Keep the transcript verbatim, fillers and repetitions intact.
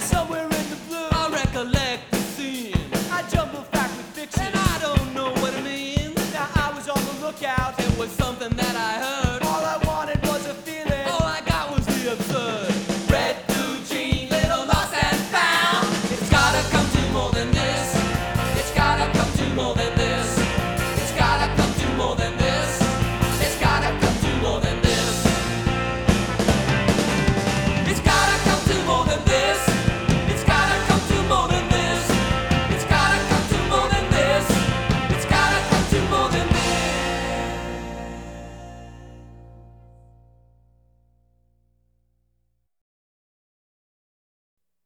somewhere in the blue, I recollect the scene, I jumble fact with fiction. and I don't know what it means. Now I was on the lookout. It was something that I heard.